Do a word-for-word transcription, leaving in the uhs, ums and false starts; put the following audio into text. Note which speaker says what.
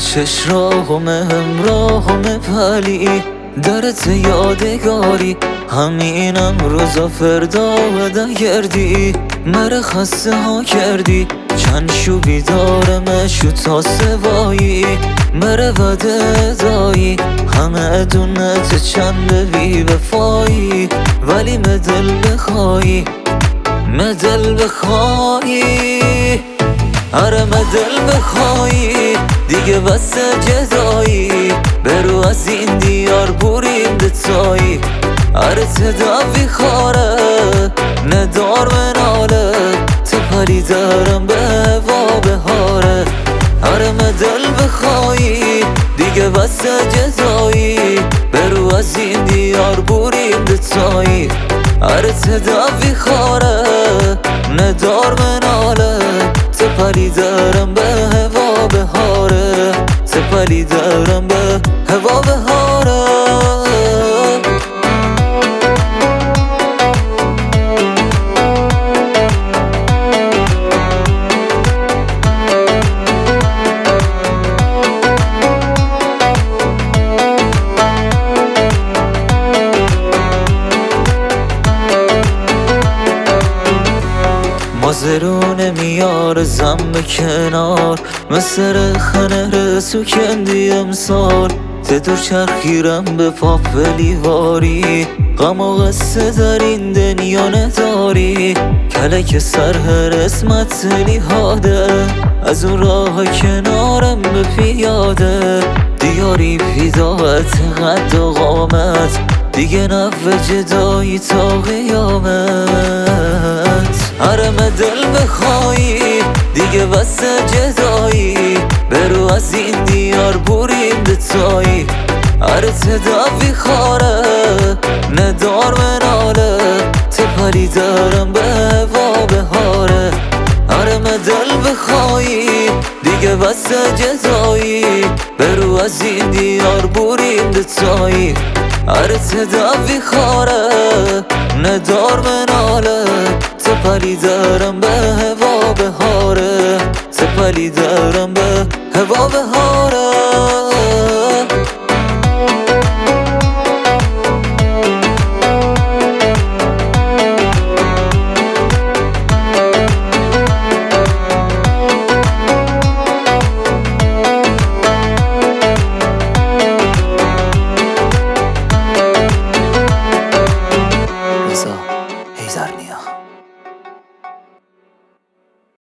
Speaker 1: چش راهم همراهم پلی درت یادگاری همینم روزا فردا و دگردی مره خسته ها کردی چند شوبی دارمشو تا سوایی مره وده دایی همه دونت چند بی بفایی ولی مدل بخوایی مدل بخوایی آره مدل بخوایی دیگه بس جدایی برو از این دیار بوریم دتایی آره تداوی خاره ندار مناله تپلی دارم به هوا بهاره آره مدل بخوایی دیگه بس جدایی برو از این دیار بوریم دتایی آره تداوی خاره ندار مناله تپلی دارم به هوا بهاره تپلی دارم به هوا بهاره مازرونه میار زم به کنار مثل رخنه رسو کندی امسال تدور چرخیرم به پاپ لیواری غم و قصه در این دنیا نداری کلک سر هر اسمت لیهاده از اون راه کنارم به پیاده دیاری فیداعت قد و قامت دیگه نفع جدایی تا قیامت آره مدل بخوایی دیگه بس جدایی برو از این دیار بوریم دتایی آره تداوی خاره ندار مناله تپلی دارم به هوا بهاره آره مدل بخوایی دیگه بس جدایی برو از این دیار بوریم دتایی آره تداوی خاره ندار مناله تپلی دارم به هوا بهاره تپلی دارم به هوا بهاره